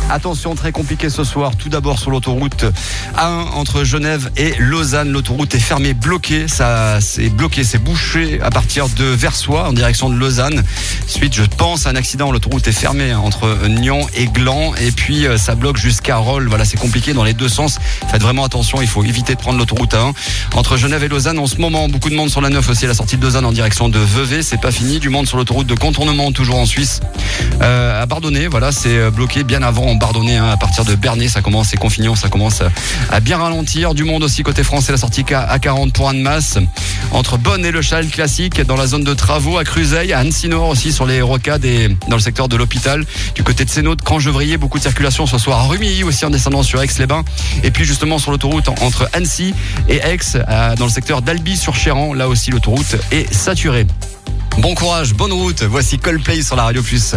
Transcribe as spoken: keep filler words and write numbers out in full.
Attention, très compliqué ce soir. Tout d'abord sur l'autoroute A un entre Genève et Lausanne. L'autoroute est fermée, bloquée. Ça, c'est bloqué, c'est bouché à partir de Versoix en direction de Lausanne. Suite, je pense, à un accident. L'autoroute est fermée entre Nyon et Gland. Et puis, ça bloque jusqu'à Rolle. Voilà, c'est compliqué dans les deux sens. Faites vraiment attention. Il faut éviter de prendre l'autoroute A un. Entre Genève et Lausanne, en ce moment, beaucoup de monde sur la neuf aussi à la sortie de Lausanne en direction de Vevey. C'est pas fini. Du monde sur l'autoroute de contournement, toujours en Suisse. Euh, à Bardonnay, voilà, c'est bloqué bien avant en Bardonnay, hein, à partir de Bernay, ça commence, et Confignon, ça commence à bien ralentir. Du monde aussi côté France, c'est la sortie A quarante pour Annemasse. Entre Bonn et Le Châle classique, dans la zone de travaux, à Cruzeil, à Annecy-Nord aussi, sur les rocades et dans le secteur de l'hôpital. Du côté de Sénaud, de Crangevrier, beaucoup de circulation ce soir à Rumilly aussi en descendant sur Aix-les-Bains. Et puis justement sur l'autoroute entre Annecy et Aix, dans le secteur d'Albi-sur-Chéran, là aussi l'autoroute est saturée. Bon courage, bonne route. Voici Coldplay sur la Radio Plus.